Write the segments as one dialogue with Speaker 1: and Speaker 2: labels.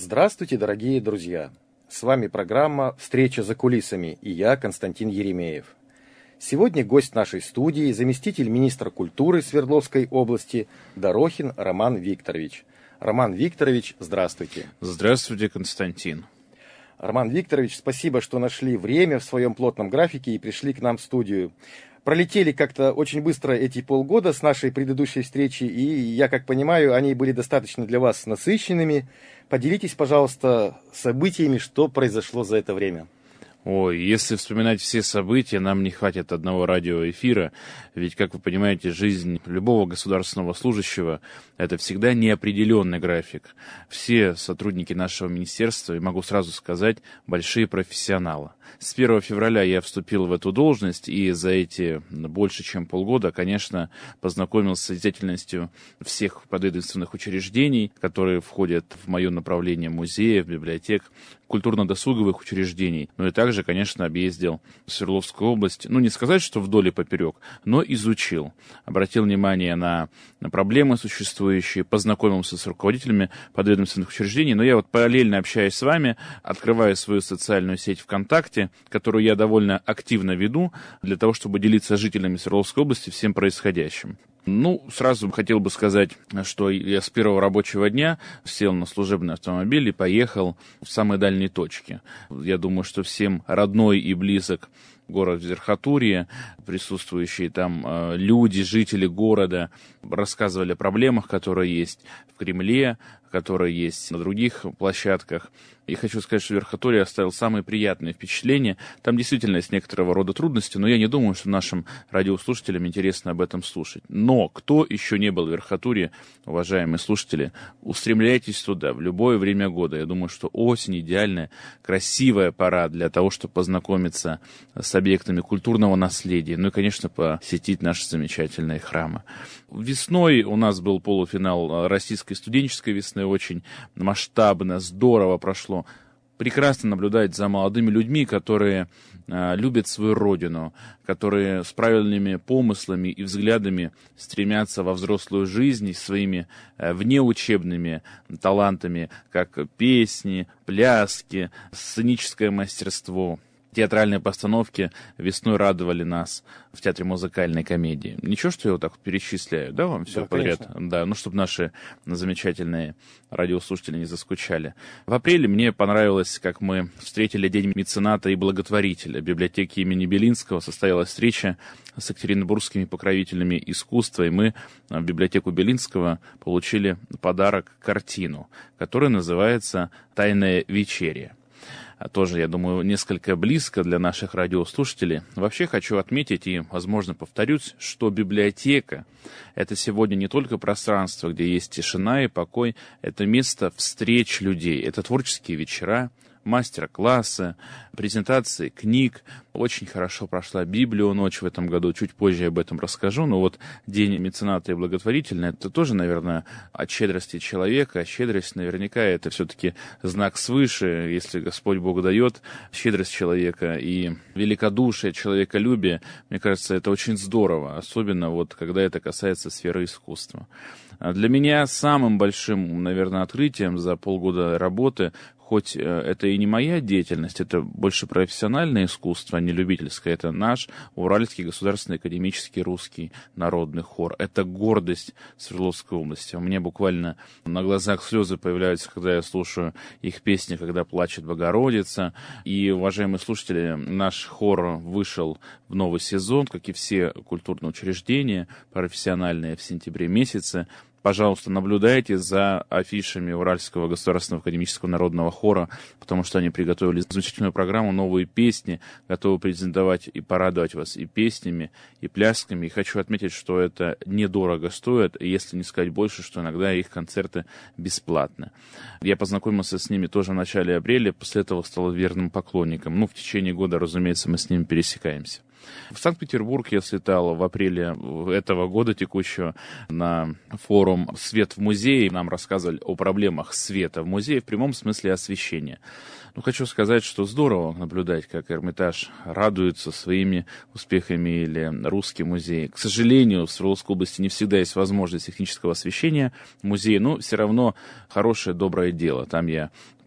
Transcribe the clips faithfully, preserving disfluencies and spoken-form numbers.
Speaker 1: Здравствуйте, дорогие друзья! С вами программа «Встреча за кулисами» и я, Константин Еремеев. Сегодня гость нашей студии, заместитель министра культуры Свердловской области Дорохин Роман Викторович. Роман Викторович, здравствуйте.
Speaker 2: Здравствуйте, Константин.
Speaker 1: Роман Викторович, спасибо, что нашли время в своем плотном графике и пришли к нам в студию. Пролетели как-то очень быстро эти полгода с нашей предыдущей встречи, и, я как понимаю, они были достаточно для вас насыщенными. Поделитесь, пожалуйста, событиями, что произошло за это время.
Speaker 2: Ой, если вспоминать все события, нам не хватит одного радиоэфира, ведь, как вы понимаете, жизнь любого государственного служащего — это всегда неопределенный график. Все сотрудники нашего министерства, и могу сразу сказать, большие профессионалы. С первого февраля я вступил в эту должность, и за эти больше чем полгода, конечно, познакомился с деятельностью всех подведомственных учреждений, которые входят в мое направление музеев, библиотек, культурно-досуговых учреждений. Ну и также, конечно, объездил Свердловскую область. Ну, не сказать, что вдоль и поперек, но изучил. Обратил внимание на, на проблемы существующие, познакомился с руководителями подведомственных учреждений. Но я вот параллельно общаюсь с вами, открываю свою социальную сеть ВКонтакте, которую я довольно активно веду, для того, чтобы делиться с жителями Свердловской области всем происходящим. Ну, сразу хотел бы сказать, что я с первого рабочего дня сел на служебный автомобиль и поехал в самые дальние точки. Я думаю, что всем родной и близок город Верхотурье, присутствующие там э, люди, жители города рассказывали о проблемах, которые есть в Кремле, которые есть на других площадках. И хочу сказать, что Верхотурье оставил самые приятные впечатления. Там действительно есть некоторого рода трудности, но я не думаю, что нашим радиослушателям интересно об этом слушать. Но кто еще не был в Верхотурье, уважаемые слушатели, устремляйтесь туда в любое время года. Я думаю, что осень идеальная, красивая пора для того, чтобы познакомиться с объектами культурного наследия, ну и, конечно, посетить наши замечательные храмы. Весной у нас был полуфинал российской студенческой весны, очень масштабно, здорово прошло. Прекрасно наблюдать за молодыми людьми, которые э, любят свою родину, которые с правильными помыслами и взглядами стремятся во взрослую жизнь своими э, внеучебными талантами, как песни, пляски, сценическое мастерство. Театральные постановки весной радовали нас в Театре музыкальной комедии. Ничего, что я вот так вот перечисляю, да, вам все
Speaker 1: да,
Speaker 2: подряд?
Speaker 1: Конечно.
Speaker 2: Да, ну, чтобы наши замечательные радиослушатели не заскучали. В апреле мне понравилось, как мы встретили День мецената и благотворителя. В библиотеке имени Белинского состоялась встреча с екатеринбургскими покровителями искусства, и мы в библиотеку Белинского получили подарок картину, которая называется «Тайная вечеря». Тоже, я думаю, несколько близко для наших радиослушателей. Вообще хочу отметить и, возможно, повторюсь, что библиотека — это сегодня не только пространство, где есть тишина и покой, это место встреч людей, это творческие вечера, мастер-классы, презентации книг. Очень хорошо прошла Библионочь в этом году, чуть позже я об этом расскажу, но вот День мецената и благотворителя — это тоже, наверное, от щедрости человека, а щедрость наверняка это все-таки знак свыше, если Господь Бог дает щедрость человека и великодушие, человеколюбие, мне кажется, это очень здорово, особенно вот когда это касается сферы искусства. Для меня самым большим, наверное, открытием за полгода работы, хоть это и не моя деятельность, это больше профессиональное искусство, а не любительское, это наш Уральский государственный академический русский народный хор. Это гордость Свердловской области. У меня буквально на глазах слезы появляются, когда я слушаю их песни, когда плачет Богородица. И, уважаемые слушатели, наш хор вышел в новый сезон, как и все культурные учреждения профессиональные, в сентябре месяце. Пожалуйста, наблюдайте за афишами Уральского государственного академического народного хора, потому что они приготовили замечательную программу, новые песни, готовы презентовать и порадовать вас и песнями, и плясками. И хочу отметить, что это недорого стоит, если не сказать больше, что иногда их концерты бесплатны. Я познакомился с ними тоже в начале апреля, после этого стал верным поклонником. Ну, в течение года, разумеется, мы с ними пересекаемся. В Санкт-Петербург я слетал в апреле этого года текущего на форум «Свет в музее». Нам рассказывали о проблемах света в музее в прямом смысле освещения. Ну, хочу сказать, что здорово наблюдать, как Эрмитаж радуется своими успехами или Русский музей. К сожалению, в Свердловской области не всегда есть возможность технического освещения музея, но все равно хорошее, доброе дело. Там я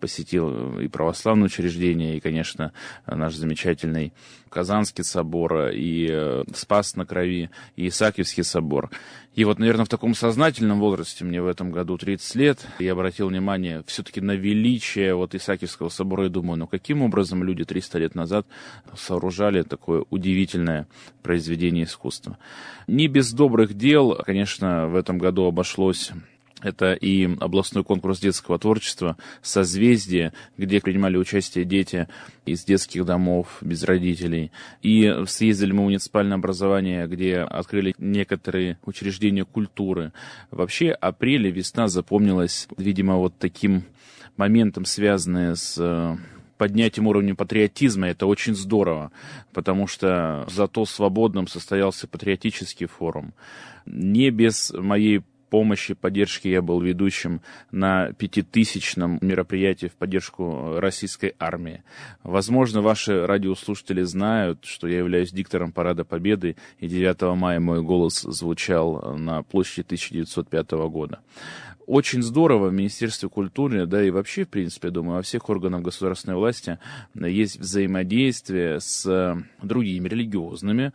Speaker 2: посетил и православные учреждения, и, конечно, наш замечательный Казанский собор, и Спас на Крови, и Исаакиевский собор. И вот, наверное, в таком сознательном возрасте, мне в этом году тридцать лет, я обратил внимание все-таки на величие вот Исаакиевского собора и думаю, ну каким образом люди триста лет назад сооружали такое удивительное произведение искусства. Не без добрых дел, конечно, в этом году обошлось. Это и областной конкурс детского творчества «Созвездие», где принимали участие дети из детских домов, без родителей. И съездили мы в муниципальное образование, где открыли некоторые учреждения культуры. Вообще, апрель и весна запомнилась, видимо, вот таким моментом, связанным с поднятием уровня патриотизма. Это очень здорово, потому что зато свободным состоялся патриотический форум. Не без моей помощи, поддержки я был ведущим на пятитысячном мероприятии в поддержку российской армии. Возможно, ваши радиослушатели знают, что я являюсь диктором Парада Победы, и девятого мая мой голос звучал на площади тысяча девятьсот пятого года. Очень здорово в Министерстве культуры, да и вообще, в принципе, я думаю, во всех органах государственной власти есть взаимодействие с другими религиозными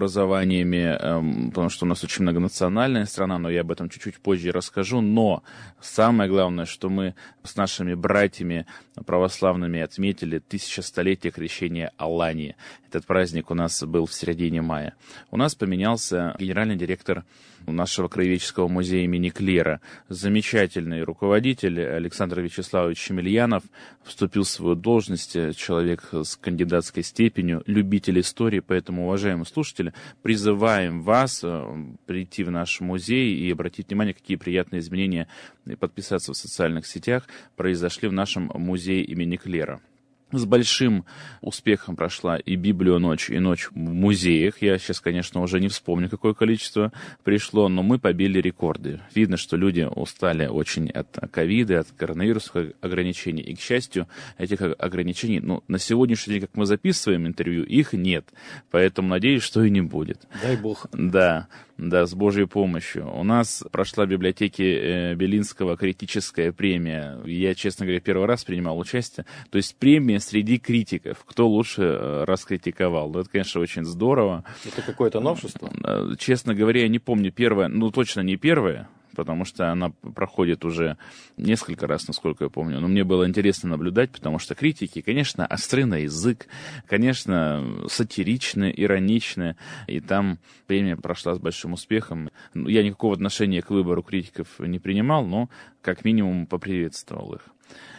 Speaker 2: образованиями, потому что у нас очень многонациональная страна, но я об этом чуть-чуть позже расскажу. Но самое главное, что мы с нашими братьями православными отметили тысячелетие крещения Алании. Этот праздник у нас был в середине мая. У нас поменялся генеральный директор нашего краеведческого музея имени Клера. Замечательный руководитель Александр Вячеславович Шемельянов вступил в свою должность, человек с кандидатской степенью, любитель истории, поэтому, уважаемые слушатели, призываем вас прийти в наш музей и обратить внимание, какие приятные изменения и подписаться в социальных сетях произошли в нашем музее имени Клера. С большим успехом прошла и Библионочь, и ночь в музеях. Я сейчас, конечно, уже не вспомню, какое количество пришло, но мы побили рекорды. Видно, что люди устали очень от ковида, от коронавирусных ограничений. И, к счастью, этих ограничений, ну, на сегодняшний день, как мы записываем интервью, их нет. Поэтому надеюсь, что и не будет.
Speaker 1: Дай бог.
Speaker 2: Да. Да, с Божьей помощью. У нас прошла в библиотеке Белинского критическая премия. Я, честно говоря, первый раз принимал участие. То есть премия среди критиков. Кто лучше раскритиковал. Это, конечно, очень здорово.
Speaker 1: Это какое-то новшество?
Speaker 2: Честно говоря, я не помню первое. Ну, точно не первое, потому что она проходит уже несколько раз, насколько я помню. Но мне было интересно наблюдать, потому что критики, конечно, остры на язык, конечно, сатиричны, ироничны, и там премия прошла с большим успехом. Я никакого отношения к выбору критиков не принимал, но как минимум поприветствовал их.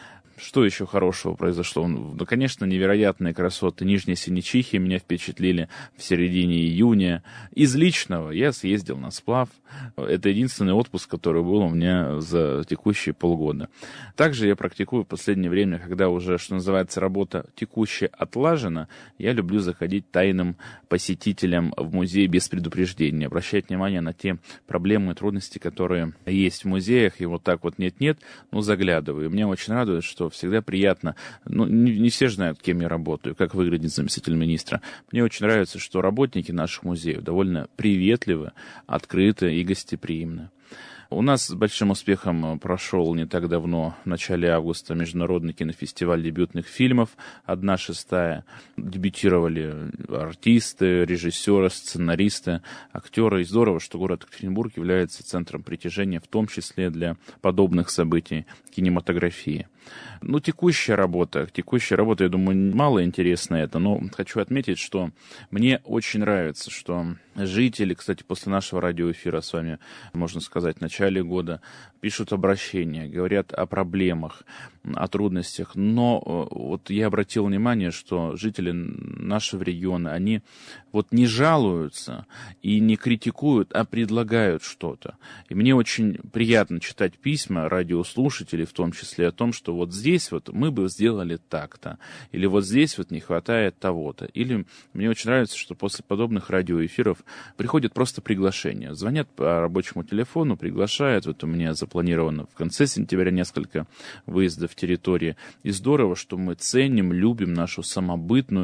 Speaker 2: Что еще хорошего произошло? Ну, конечно, невероятные красоты Нижней Синечихи меня впечатлили в середине июня. Из личного я съездил на сплав. Это единственный отпуск, который был у меня за текущие полгода. Также я практикую в последнее время, когда уже, что называется, работа текущая отлажена, я люблю заходить тайным посетителям в музей без предупреждения, обращать внимание на те проблемы и трудности, которые есть в музеях, и вот так вот нет-нет, ну, заглядываю. Мне очень радует, что всегда приятно. Ну, не, не все знают, кем я работаю, как выглядит заместитель министра. Мне очень нравится, что работники наших музеев довольно приветливы, открыты и гостеприимны. У нас с большим успехом прошел не так давно, в начале августа, международный кинофестиваль дебютных фильмов «Одна шестая». Дебютировали артисты, режиссеры, сценаристы, актеры. И здорово, что город Екатеринбург является центром притяжения, в том числе для подобных событий кинематографии. Ну, текущая работа. Текущая работа, я думаю, мало интересно это, но хочу отметить, что мне очень нравится, что жители, кстати, после нашего радиоэфира с вами, можно сказать, в начале года, пишут обращения, говорят о проблемах, о трудностях. Но вот я обратил внимание, что жители нашего региона, они вот не жалуются и не критикуют, а предлагают что-то. И мне очень приятно читать письма радиослушателей, в том числе о том, что вот здесь вот мы бы сделали так-то, или вот здесь вот не хватает того-то. Или мне очень нравится, что после подобных радиоэфиров приходит просто приглашение. Звонят по рабочему телефону, приглашают. Вот у меня запланировано в конце сентября несколько выездов в территории. И здорово, что мы ценим, любим нашу самобытную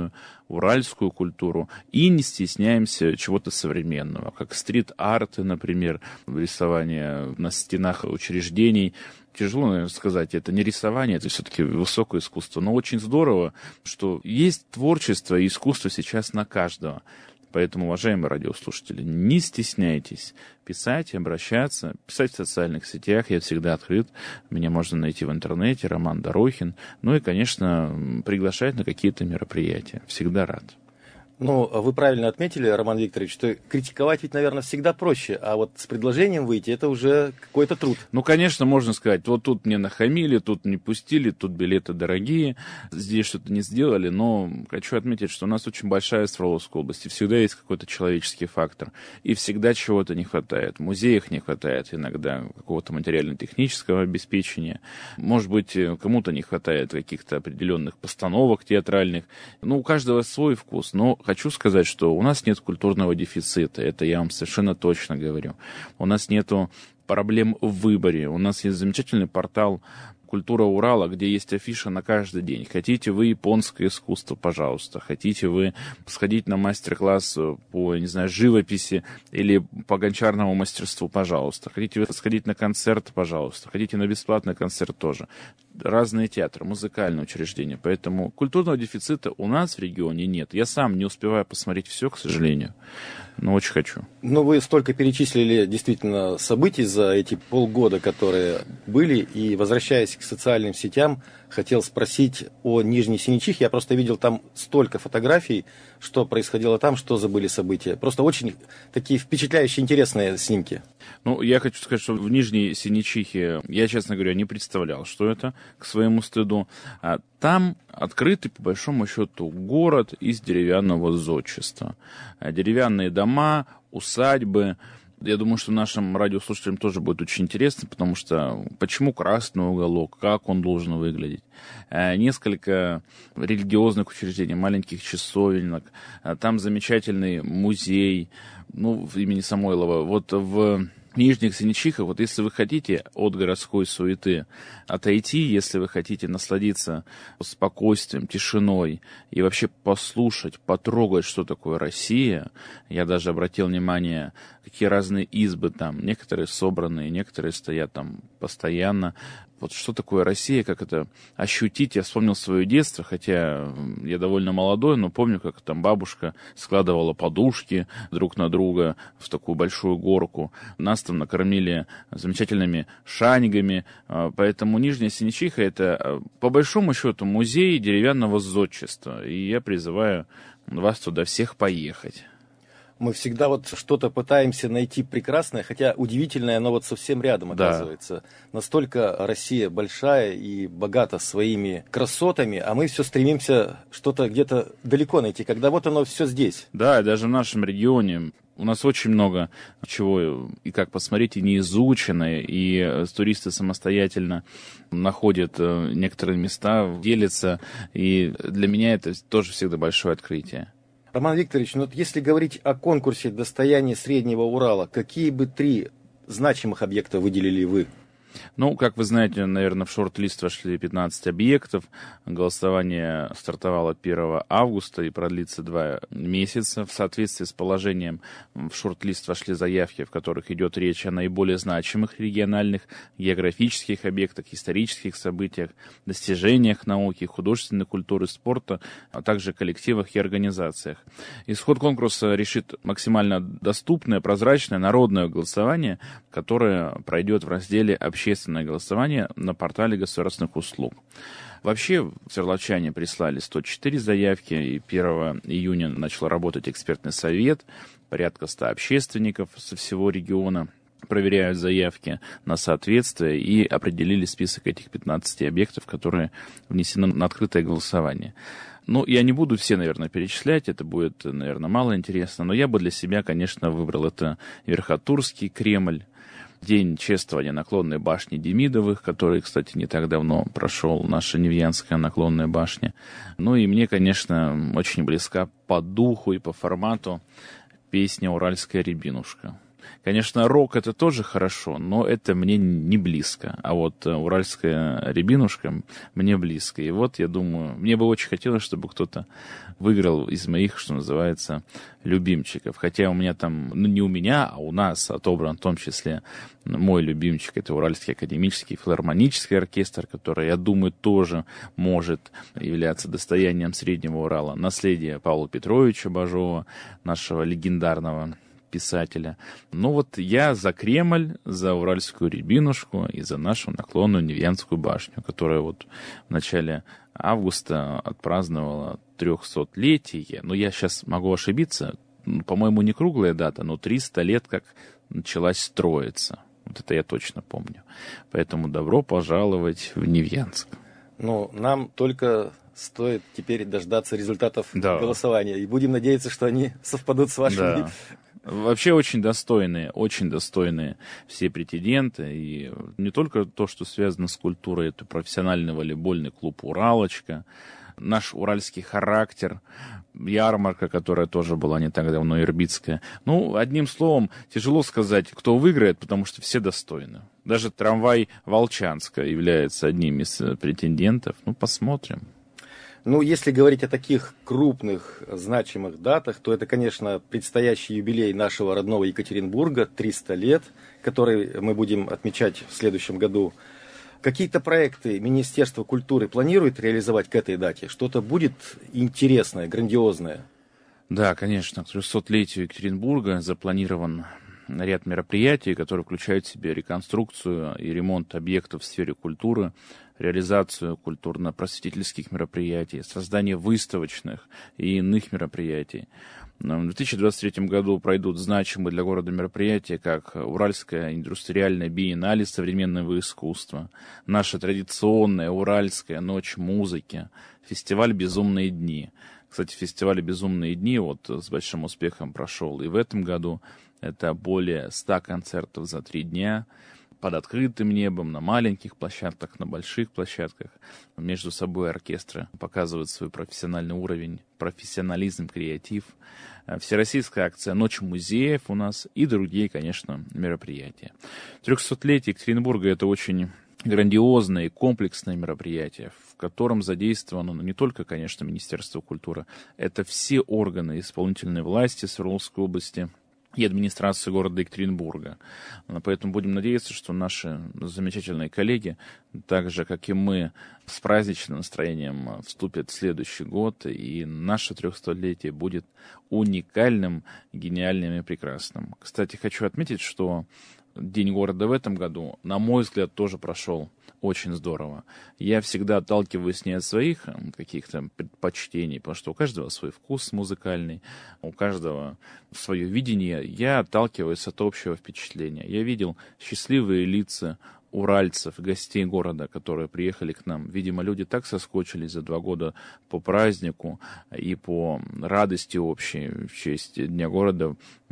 Speaker 2: уральскую культуру и не стесняемся чего-то современного, как стрит-арты, например, рисование на стенах учреждений. Тяжело, наверное, сказать, это не рисование, это все-таки высокое искусство. Но очень здорово, что есть творчество и искусство сейчас на каждого. Поэтому, уважаемые радиослушатели, не стесняйтесь писать, обращаться, писать в социальных сетях. Я всегда открыт. Меня можно найти в интернете, Роман Дорохин. Ну и, конечно, приглашать на какие-то мероприятия. Всегда рад.
Speaker 1: Ну, вы правильно отметили, Роман Викторович, что критиковать ведь, наверное, всегда проще, а вот с предложением выйти, это уже какой-то труд.
Speaker 2: Ну, конечно, можно сказать, вот тут мне нахамили, тут не пустили, тут билеты дорогие, здесь что-то не сделали, но хочу отметить, что у нас очень большая Свердловская область, и всегда есть какой-то человеческий фактор, и всегда чего-то не хватает. В музеях не хватает иногда какого-то материально-технического обеспечения, может быть, кому-то не хватает каких-то определенных постановок театральных, ну, у каждого свой вкус, но хочу сказать, что у нас нет культурного дефицита, это я вам совершенно точно говорю. У нас нету проблем в выборе. У нас есть замечательный портал «Культура Урала», где есть афиша на каждый день. Хотите вы японское искусство, пожалуйста. Хотите вы сходить на мастер-класс по, не знаю, живописи или по гончарному мастерству, пожалуйста. Хотите вы сходить на концерт, пожалуйста. Хотите на бесплатный концерт тоже. Разные театры, музыкальные учреждения. Поэтому культурного дефицита у нас в регионе нет. Я сам не успеваю посмотреть все, к сожалению, но очень хочу.
Speaker 1: Ну, вы столько перечислили действительно событий за эти полгода, которые были, и, возвращаясь к социальным сетям, хотел спросить о Нижней Синичихе. Я просто видел там столько фотографий, что происходило там, что за были события. Просто очень такие впечатляющие, интересные снимки.
Speaker 2: Ну, я хочу сказать, что в Нижней Синичихе я, честно говоря, не представлял, что это, к своему стыду. А там открытый, по большому счету, город из деревянного зодчества. Деревянные дома, усадьбы. Я думаю, что нашим радиослушателям тоже будет очень интересно, потому что почему красный уголок, как он должен выглядеть. Несколько религиозных учреждений, маленьких часовенок, там замечательный музей, ну, имени Самойлова. Вот в Нижних Синичихах, вот если вы хотите от городской суеты отойти, если вы хотите насладиться спокойствием, тишиной и вообще послушать, потрогать, что такое Россия, я даже обратил внимание, какие разные избы там, некоторые собранные, некоторые стоят там постоянно. Вот что такое Россия, как это ощутить. Я вспомнил свое детство, хотя я довольно молодой, но помню, как там бабушка складывала подушки друг на друга в такую большую горку. Нас там накормили замечательными шанигами. Поэтому Нижняя Синичиха — это, по большому счету, музей деревянного зодчества. И я призываю вас туда всех поехать.
Speaker 1: Мы всегда вот что-то пытаемся найти прекрасное, хотя удивительное, оно вот совсем рядом оказывается. Да. Настолько Россия большая и богата своими красотами, а мы все стремимся что-то где-то далеко найти, когда вот оно все здесь.
Speaker 2: Да, даже в нашем регионе у нас очень много чего и как посмотреть, и не изучено, и туристы самостоятельно находят некоторые места, делятся, и для меня это тоже всегда большое открытие.
Speaker 1: Роман Викторович, ну вот если говорить о конкурсе «Достояние Среднего Урала», какие бы три значимых объекта выделили вы?
Speaker 2: Ну, как вы знаете, наверное, в шорт-лист вошли пятнадцать объектов. Голосование стартовало первого августа и продлится два месяца. В соответствии с положением в шорт-лист вошли заявки, в которых идет речь о наиболее значимых региональных географических объектах, исторических событиях, достижениях науки, художественной культуры, спорта, а также коллективах и организациях. Исход конкурса решит максимально доступное, прозрачное, народное голосование, которое пройдет в разделе «Общественное общественное голосование» на портале государственных услуг. Вообще, свердловчане прислали сто четыре заявки, и первого июня начал работать экспертный совет, порядка ста общественников со всего региона проверяют заявки на соответствие и определили список этих пятнадцати объектов, которые внесены на открытое голосование. Ну, я не буду все, наверное, перечислять, это будет, наверное, мало интересно, но я бы для себя, конечно, выбрал это Верхотурский Кремль, День чествования наклонной башни Демидовых, который, кстати, не так давно прошел, наша Невьянская наклонная башня. Ну и мне, конечно, очень близка по духу и по формату песня «Уральская рябинушка». Конечно, рок это тоже хорошо, но это мне не близко. А вот уральская рябинушка мне близко. И вот, я думаю, мне бы очень хотелось, чтобы кто-то выиграл из моих, что называется, любимчиков. Хотя у меня там, ну не у меня, а у нас отобран в том числе мой любимчик. Это Уральский академический филармонический оркестр, который, я думаю, тоже может являться достоянием Среднего Урала. Наследие Павла Петровича Бажова, нашего легендарного писателя. Ну вот я за Кремль, за Уральскую рябинушку и за нашу наклонную Невьянскую башню, которая вот в начале августа отпраздновала трехсотлетие. Но я сейчас могу ошибиться. По-моему, не круглая дата, но триста лет как началась строиться. Вот это я точно помню. Поэтому добро пожаловать в Невьянск.
Speaker 1: Ну, нам только стоит теперь дождаться результатов
Speaker 2: да.
Speaker 1: голосования. И будем надеяться, что они совпадут с вашими.
Speaker 2: Да. Вообще очень достойные, очень достойные все претенденты. И не только то, что связано с культурой, это профессиональный волейбольный клуб «Уралочка», наш уральский характер, ярмарка, которая тоже была не так давно, ирбитская. Ну, одним словом, тяжело сказать, кто выиграет, потому что все достойны. Даже трамвай Волчанска является одним из претендентов. Ну, посмотрим.
Speaker 1: Ну, если говорить о таких крупных, значимых датах, то это, конечно, предстоящий юбилей нашего родного Екатеринбурга, триста лет, который мы будем отмечать в следующем году. Какие-то проекты Министерство культуры планирует реализовать к этой дате? Что-то будет интересное, грандиозное?
Speaker 2: Да, конечно, к трехсотлетию Екатеринбурга запланирован ряд мероприятий, которые включают в себя реконструкцию и ремонт объектов в сфере культуры, реализацию культурно-просветительских мероприятий, создание выставочных и иных мероприятий. В две тысячи двадцать третьем году пройдут значимые для города мероприятия, как Уральская индустриальная биеннале современного искусства, наша традиционная Уральская ночь музыки, фестиваль «Безумные дни». Кстати, фестиваль «Безумные дни» вот с большим успехом прошел и в этом году. Это более ста концертов за три дня, под открытым небом, на маленьких площадках, на больших площадках. Между собой оркестры показывают свой профессиональный уровень, профессионализм, креатив. Всероссийская акция «Ночь музеев» у нас и другие, конечно, мероприятия. Трехсотлетие Екатеринбурга — это очень грандиозное и комплексное мероприятие, в котором задействовано не только, конечно, Министерство культуры, это все органы исполнительной власти Свердловской области и администрации города Екатеринбурга. Поэтому будем надеяться, что наши замечательные коллеги, так же, как и мы, с праздничным настроением вступят в следующий год, и наше трехсотлетие будет уникальным, гениальным и прекрасным. Кстати, хочу отметить, что День города в этом году, на мой взгляд, тоже прошел очень здорово. Я всегда отталкиваюсь не от своих каких-то предпочтений, потому что у каждого свой вкус музыкальный, у каждого свое видение. Я отталкиваюсь от общего впечатления. Я видел счастливые лица уральцев, гостей города, которые приехали к нам. Видимо, люди так соскучились за два года по празднику и по радости общей в честь Дня города.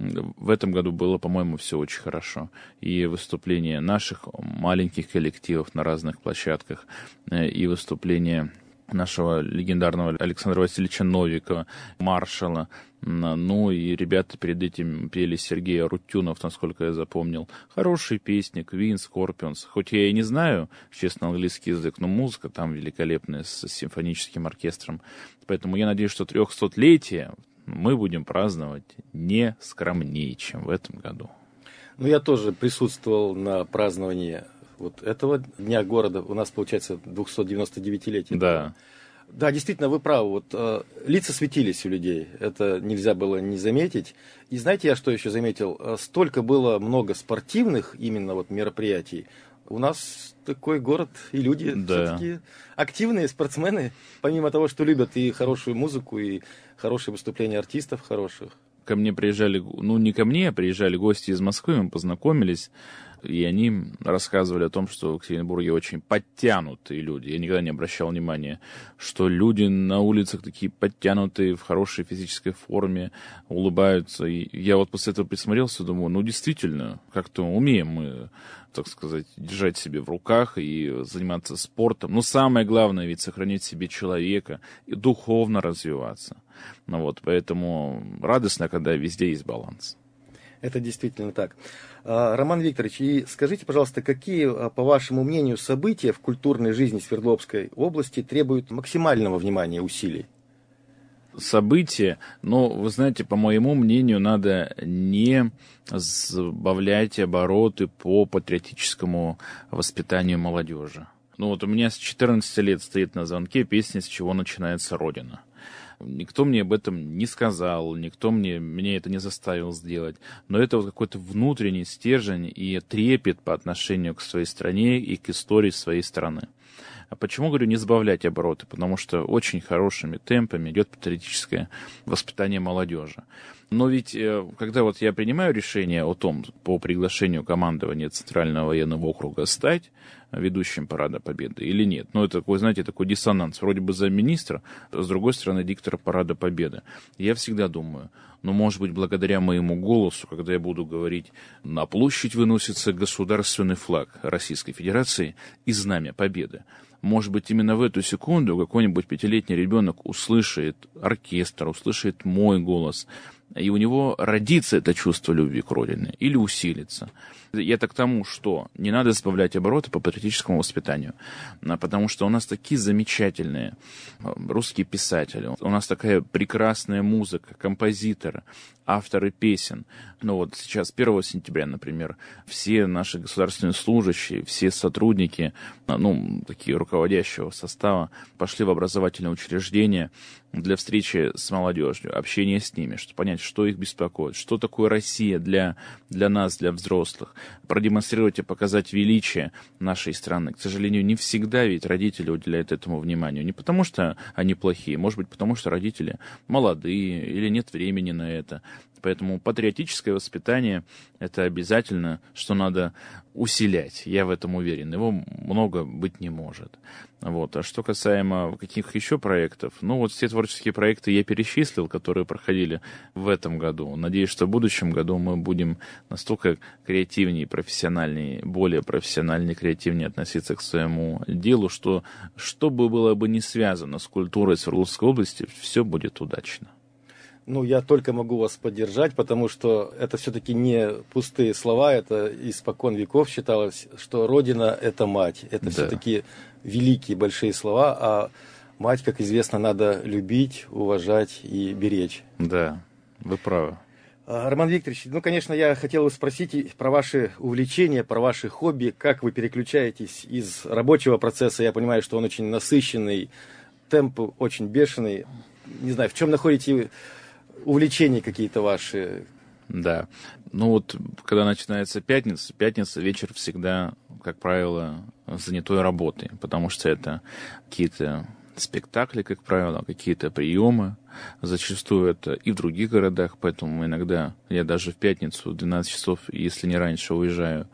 Speaker 2: В этом году было, по-моему, все очень хорошо. И выступления наших маленьких коллективов на разных площадках, и выступления нашего легендарного Александра Васильевича Новикова, маршала. Ну и ребята перед этим пели Сергей Арутюнов, насколько я запомнил. Хорошие песни, Queen, Scorpions. Хоть я и не знаю, честно, английский язык, но музыка там великолепная с симфоническим оркестром. Поэтому я надеюсь, что трехсотлетие мы будем праздновать не скромнее, чем в этом году.
Speaker 1: Ну, я тоже присутствовал на праздновании вот этого Дня города. У нас, получается, двухсотдевяностодевятилетие.
Speaker 2: Да.
Speaker 1: Да, действительно, вы правы. Вот, э, лица светились у людей. Это нельзя было не заметить. И знаете, я что еще заметил? Э, столько было много спортивных именно вот мероприятий. У нас такой город, и люди
Speaker 2: да.
Speaker 1: все-таки активные спортсмены, помимо того, что любят и хорошую музыку, и хорошие выступления артистов хороших.
Speaker 2: Ко мне приезжали, ну не ко мне, а приезжали гости из Москвы, мы познакомились, и они рассказывали о том, что в Екатеринбурге очень подтянутые люди. Я никогда не обращал внимания, что люди на улицах такие подтянутые, в хорошей физической форме, улыбаются. И я вот после этого присмотрелся, думаю, ну действительно, как-то умеем мы, так сказать, держать себя в руках и заниматься спортом. Но самое главное ведь сохранить в себе человека и духовно развиваться. Ну вот, поэтому радостно, когда везде есть баланс.
Speaker 1: Это действительно так. Роман Викторович, и скажите, пожалуйста, какие, по вашему мнению, события в культурной жизни Свердловской области требуют максимального внимания и усилий?
Speaker 2: События, но, вы знаете, по моему мнению, надо не сбавлять обороты по патриотическому воспитанию молодежи. Ну вот у меня с четырнадцати лет стоит на звонке песня «С чего начинается Родина». Никто мне об этом не сказал, никто мне, мне это не заставил сделать. Но это вот какой-то внутренний стержень и трепет по отношению к своей стране и к истории своей страны. А почему, говорю, не сбавлять обороты? Потому что очень хорошими темпами идет патриотическое воспитание молодежи. Но ведь, когда вот я принимаю решение о том, по приглашению командования Центрального военного округа стать ведущим Парада Победы или нет, ну, это такой, знаете, такой диссонанс. Вроде бы замминистра, а с другой стороны, диктор Парада Победы. Я всегда думаю, ну, может быть, благодаря моему голосу, когда я буду говорить, на площадь выносится государственный флаг Российской Федерации и знамя Победы. Может быть, именно в эту секунду какой-нибудь пятилетний ребенок услышит оркестр, услышит мой голос, и у него родится это чувство любви к родине или усилится. Это к тому, что не надо сбавлять обороты по патриотическому воспитанию, потому что у нас такие замечательные русские писатели, у нас такая прекрасная музыка, композиторы, авторы песен. Ну вот сейчас, первого сентября, например, все наши государственные служащие, все сотрудники, ну, такие руководящего состава, пошли в образовательные учреждения для встречи с молодежью, общения с ними, чтобы понять, что их беспокоит, что такое Россия для, для нас, для взрослых, продемонстрировать и показать величие нашей страны. К сожалению, не всегда ведь родители уделяют этому вниманию. Не потому, что они плохие, может быть, потому, что родители молодые или нет времени на это. Поэтому патриотическое воспитание – это обязательно, что надо усилять. Я в этом уверен. Его много быть не может. Вот. А что касаемо каких еще проектов, ну вот все творческие проекты я перечислил, которые проходили в этом году. Надеюсь, что в будущем году мы будем настолько креативнее, профессиональнее, более профессиональнее, креативнее относиться к своему делу, что что бы было бы не связано с культурой Свердловской области, все будет удачно.
Speaker 1: Ну, я только могу вас поддержать, потому что это все-таки не пустые слова, это испокон веков считалось, что Родина – это мать. Это да. Все-таки великие, большие слова, а мать, как известно, надо любить, уважать и беречь.
Speaker 2: Да, вы правы.
Speaker 1: Роман Викторович, ну, конечно, я хотел бы спросить про ваши увлечения, про ваши хобби, как вы переключаетесь из рабочего процесса. Я понимаю, что он очень насыщенный, темп очень бешеный. Не знаю, в чем находите увлечения какие-то ваши?
Speaker 2: Да. Ну вот, когда начинается пятница, пятница вечер всегда, как правило, занятой работой, потому что это какие-то спектакли, как правило, какие-то приемы. Зачастую это и в других городах, поэтому иногда я даже в пятницу в двенадцать часов, если не раньше, уезжаю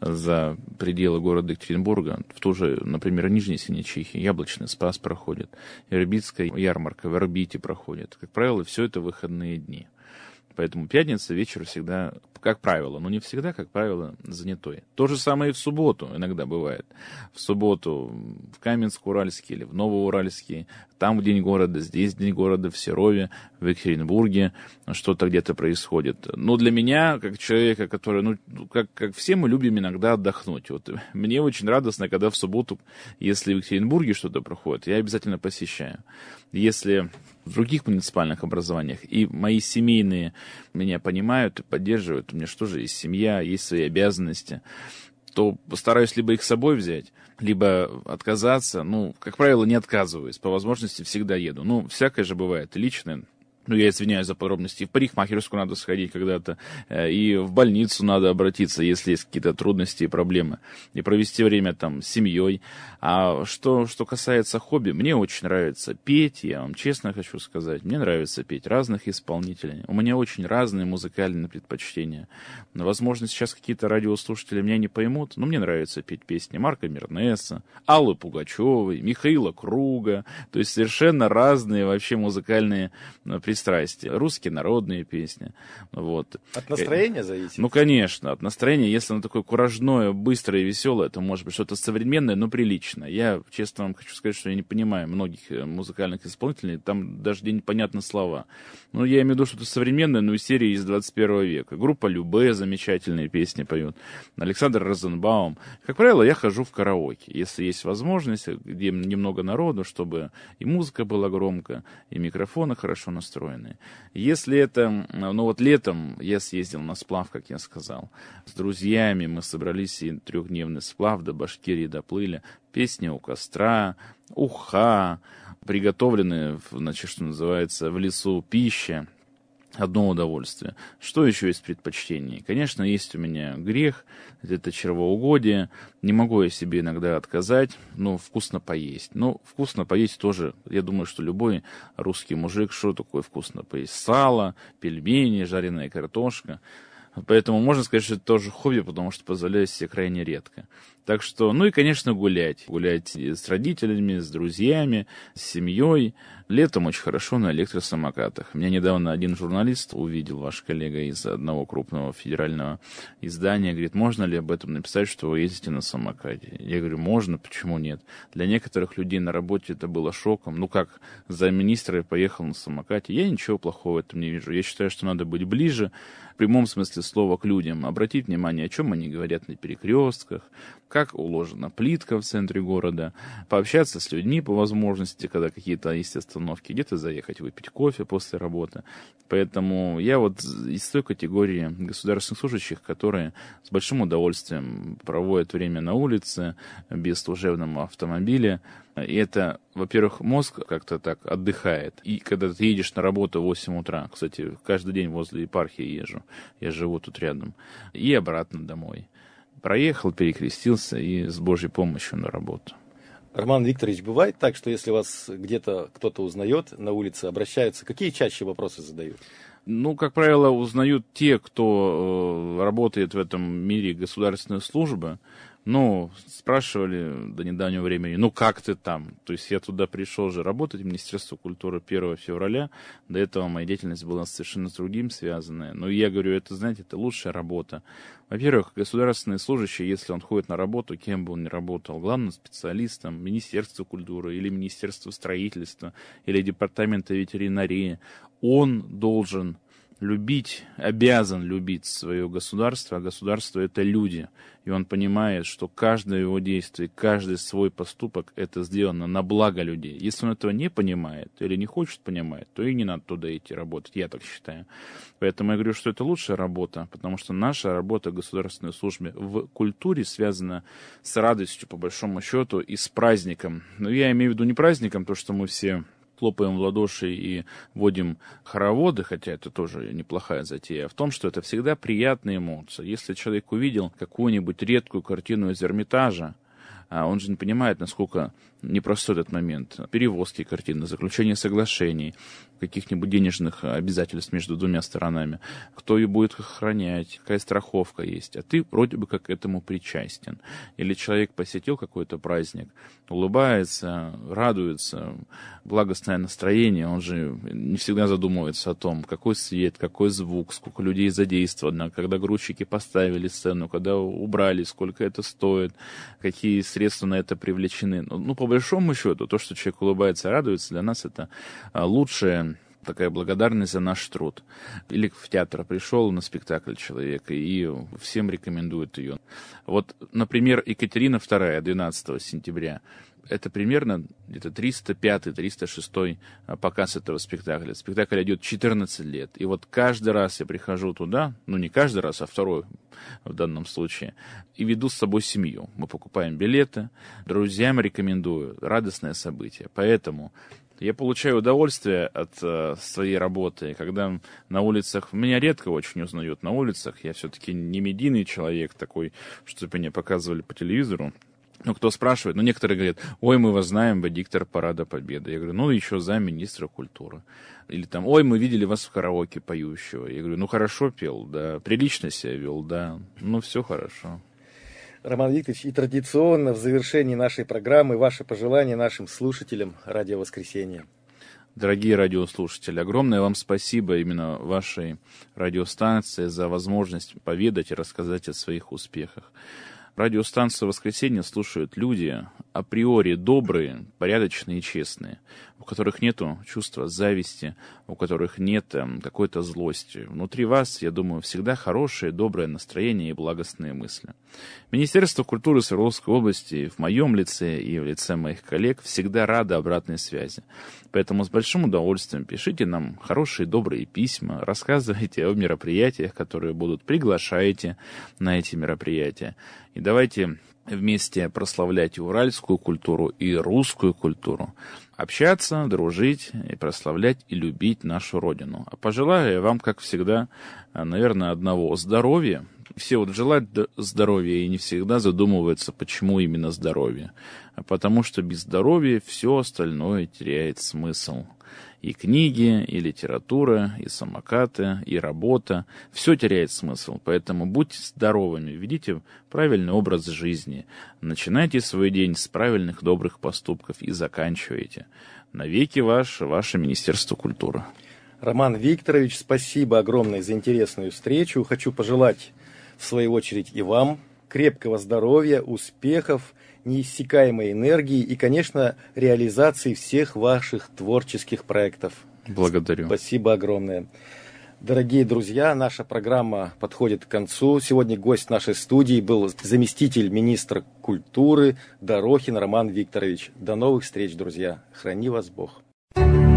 Speaker 2: за пределы города Екатеринбурга, в ту же, например, Нижней Синечихе, Яблочный Спас проходит, Ирбитская ярмарка в Ирбите проходит. Как правило, все это выходные дни. Поэтому пятница вечер всегда, как правило, но не всегда, как правило, занятой. То же самое и в субботу иногда бывает. В субботу в Каменск-Уральске или в Новоуральске, там в день города, здесь день города, в Серове, в Екатеринбурге что-то где-то происходит. Но для меня, как человека, который, ну, как, как все мы любим иногда отдохнуть. Вот мне очень радостно, когда в субботу, если в Екатеринбурге что-то проходит, я обязательно посещаю. Если в других муниципальных образованиях, и мои семейные меня понимают и поддерживают, у меня что же есть семья, есть свои обязанности, то постараюсь либо их с собой взять, либо отказаться. Ну, как правило, не отказываюсь, по возможности всегда еду. Ну, всякое же бывает, личное. Ну, я извиняюсь за подробности. И в парикмахерскую надо сходить когда-то, и в больницу надо обратиться, если есть какие-то трудности и проблемы, и провести время там с семьей. А что, что касается хобби, мне очень нравится петь, я вам честно хочу сказать. Мне нравится петь разных исполнителей. У меня очень разные музыкальные предпочтения. Возможно, сейчас какие-то радиослушатели меня не поймут, но мне нравится петь песни Марка Мернеса, Аллы Пугачевой, Михаила Круга. То есть совершенно разные вообще музыкальные представления пристрастия. Русские народные песни. Вот.
Speaker 1: От настроения зависит?
Speaker 2: Ну, конечно, от настроения. Если оно такое куражное, быстрое и веселое, то может быть что-то современное, но приличное. Я, честно вам хочу сказать, что я не понимаю многих музыкальных исполнителей, там даже непонятны слова. Ну, я имею в виду что-то современное, но из серии из двадцать первого века. Группа Любэ замечательные песни поет. Александр Розенбаум. Как правило, я хожу в караоке, если есть возможность, где немного народу, чтобы и музыка была громко, и микрофоны хорошо настроенные. Если это, ну вот летом я съездил на сплав, как я сказал, с друзьями мы собрались и трехдневный сплав до Башкирии доплыли, песни у костра, уха, приготовленные, значит, что называется, в лесу пища. Одно удовольствие. Что еще из предпочтений? Конечно, есть у меня грех, это чревоугодие. Не могу я себе иногда отказать, но вкусно поесть. Но вкусно поесть тоже, я думаю, что любой русский мужик, что такое вкусно поесть? Сало, пельмени, жареная картошка. Поэтому можно сказать, что это тоже хобби, потому что позволяю себе крайне редко. Так что, ну и, конечно, гулять. Гулять с родителями, с друзьями, с семьей. Летом очень хорошо на электросамокатах. Меня недавно один журналист увидел, ваш коллега из одного крупного федерального издания, говорит, можно ли об этом написать, что вы ездите на самокате? Я говорю, можно, почему нет? Для некоторых людей на работе это было шоком. Ну как, замминистра я поехал на самокате. Я ничего плохого в этом не вижу. Я считаю, что надо быть ближе, в прямом смысле слова, к людям. Обратить внимание, о чем они говорят на перекрестках, как уложена плитка в центре города, пообщаться с людьми по возможности, когда какие-то есть остановки, где-то заехать выпить кофе после работы. Поэтому я вот из той категории государственных служащих, которые с большим удовольствием проводят время на улице, без служебного автомобиля. И это, во-первых, мозг как-то так отдыхает. И когда ты едешь на работу в восемь утра, кстати, каждый день возле епархии езжу, я живу тут рядом, и обратно домой. Проехал, перекрестился и с Божьей помощью на работу.
Speaker 1: Роман Викторович, бывает так, что если вас где-то кто-то узнает на улице, обращаются, какие чаще вопросы задают?
Speaker 2: Ну, как правило, узнают те, кто э, работает в этом мире государственной службы. Ну, спрашивали до недавнего времени, ну как ты там? То есть я туда пришел же работать в Министерство культуры первого февраля. До этого моя деятельность была совершенно с другим связанная. Но я говорю, это, знаете, это лучшая работа. Во-первых, государственный служащий, если он ходит на работу, кем бы он ни работал, главным специалистом Министерства культуры или Министерства строительства или Департамента ветеринарии, он должен любить, обязан любить свое государство, а государство — это люди. И он понимает, что каждое его действие, каждый свой поступок — это сделано на благо людей. Если он этого не понимает или не хочет понимать, то и не надо туда идти работать, я так считаю. Поэтому я говорю, что это лучшая работа, потому что наша работа в государственной службе в культуре связана с радостью, по большому счету, и с праздником. Но я имею в виду не праздником, то, что мы все хлопаем в ладоши и водим хороводы, хотя это тоже неплохая затея, в том, что это всегда приятные эмоции. Если человек увидел какую-нибудь редкую картину из Эрмитажа, он же не понимает, насколько непростой этот момент. Перевозки картины, заключение соглашений, каких-нибудь денежных обязательств между двумя сторонами. Кто ее будет охранять, какая страховка есть. А ты вроде бы как к этому причастен. Или человек посетил какой-то праздник, улыбается, радуется, благостное настроение, он же не всегда задумывается о том, какой свет, какой звук, сколько людей задействовано, когда грузчики поставили сцену, когда убрали, сколько это стоит, какие средства на это привлечены. Ну, по большому счету, то, что человек улыбается и радуется, для нас это лучшее, такая благодарность за наш труд. Или в театр пришел на спектакль человек, и всем рекомендует ее. Вот, например, Екатерина вторая, двенадцатого сентября. Это примерно где-то триста пятый — триста шестой показ этого спектакля. Спектакль идет четырнадцать лет. И вот каждый раз я прихожу туда, ну не каждый раз, а второй в данном случае, и веду с собой семью. Мы покупаем билеты, друзьям рекомендую. Радостное событие. Поэтому я получаю удовольствие от э, своей работы. Когда на улицах... Меня редко очень узнают на улицах. Я все-таки не медийный человек такой, что меня показывали по телевизору. Ну, кто спрашивает, ну, некоторые говорят, ой, мы вас знаем, вы диктор Парада Победы. Я говорю, ну, еще замминистра культуры. Или там, ой, мы видели вас в караоке поющего. Я говорю, ну, хорошо пел, да, прилично себя вел, да, ну, все хорошо.
Speaker 1: Роман Викторович, и традиционно в завершении нашей программы ваши пожелания нашим слушателям «Радио Воскресенье».
Speaker 2: Дорогие радиослушатели, огромное вам спасибо именно вашей радиостанции за возможность поведать и рассказать о своих успехах. Радиостанцию «Воскресенье» слушают люди априори добрые, порядочные и честные, у которых нет чувства зависти, у которых нет какой-то злости. Внутри вас, я думаю, всегда хорошее, доброе настроение и благостные мысли. Министерство культуры Свердловской области в моем лице и в лице моих коллег всегда радо обратной связи. Поэтому с большим удовольствием пишите нам хорошие, добрые письма, рассказывайте о мероприятиях, которые будут, приглашайте на эти мероприятия. И давайте вместе прославлять и уральскую культуру, и русскую культуру, общаться, дружить, и прославлять и любить нашу Родину. А пожелаю я вам, как всегда, наверное, одного — здоровья. Все вот желают здоровья и не всегда задумываются, почему именно здоровье. А потому что без здоровья все остальное теряет смысл. И книги, и литература, и самокаты, и работа. Все теряет смысл. Поэтому будьте здоровыми, ведите правильный образ жизни. Начинайте свой день с правильных, добрых поступков и заканчивайте. Навеки ваш, ваше Министерство культуры.
Speaker 1: Роман Викторович, спасибо огромное за интересную встречу. Хочу пожелать, в свою очередь, и вам крепкого здоровья, успехов, неиссякаемой энергии и, конечно, реализации всех ваших творческих проектов.
Speaker 2: Благодарю.
Speaker 1: Спасибо огромное. Дорогие друзья, наша программа подходит к концу. Сегодня гость нашей студии был заместитель министра культуры Дорохин Роман Викторович. До новых встреч, друзья. Храни вас Бог.